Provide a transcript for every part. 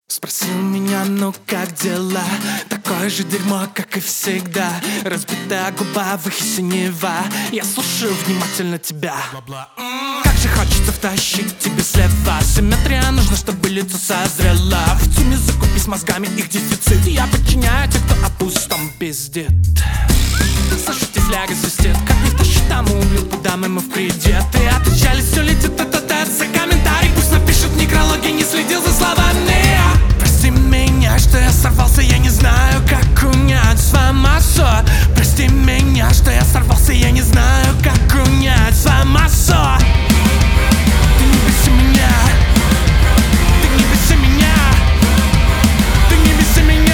Спросил меня, ну как дела? Такое же дерьмо, как и всегда. Разбитая губа, выхи синева. Я слушаю внимательно тебя. Как же хочется втащить тебе слева. Симметрия нужна, чтобы лицо созрело. В ЦУМе закупись мозгами, их дефицит. Я подчиняю тех, кто о пустом пиздит. Слушайте, фляга свистит, как не втащить тому убьют, подам ему в кредит. И отвечали, все летит, это за комментарий. Пусть напишут некрологи, не следил за словами. Прости меня, что я сорвался, я не знаю, как унять свое массо. Прости меня, что я сорвался, я не знаю, как унять свое массо. Ты не беси меня, ты не беси меня, ты не беси меня.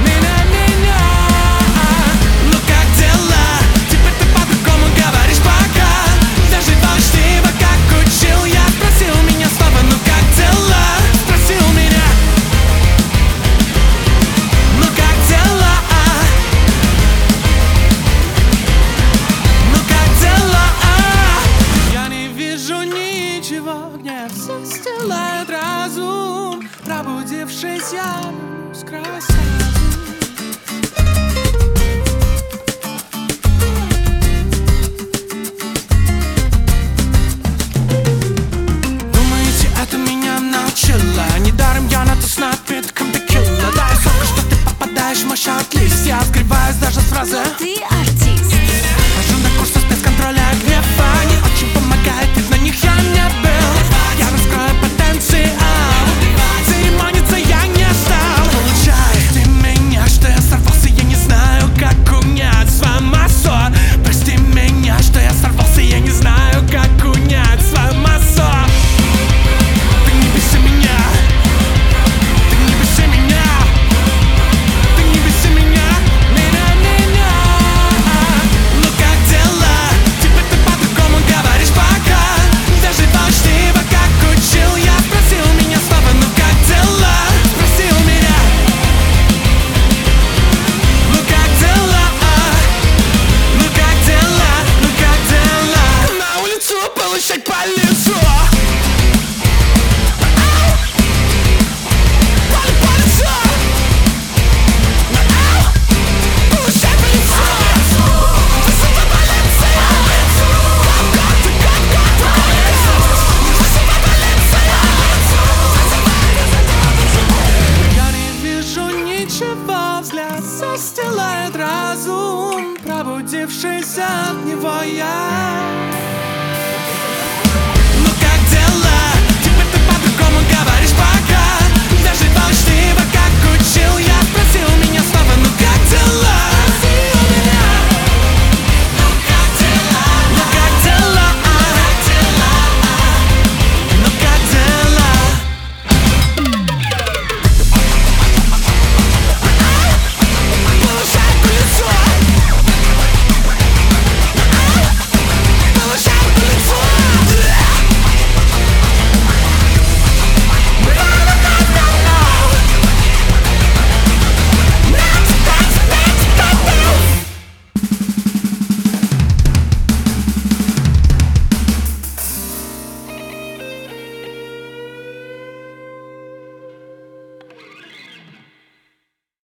Ну как дела? Теперь ты по-другому говоришь пока. Даже почти как учил я. Спросил меня снова, ну как дела? Спросил меня. Ну как дела? Ну как дела? Я не вижу ничего, гнев застилает разум. Пробудившись, я с красоту. Недаром я на то с напитком текила. Дай сока, что ты попадаешь в мой шорт-лист. Я открываюсь даже с фразы ты артист. Хожу на курсы спецконтроля гнева. Не очень помогает, ведь на них я не был. Я раскрою потенциал. Церемониться я не стал. Получай меня, что я сорвался, я не знаю, как унять свою массу. Прости меня, что я сорвался, я не знаю, как унять свою массу. Ты не беси меня. Получать по лицу. Я не вижу ничего, взгляд застилает разум. Пробудившись от него я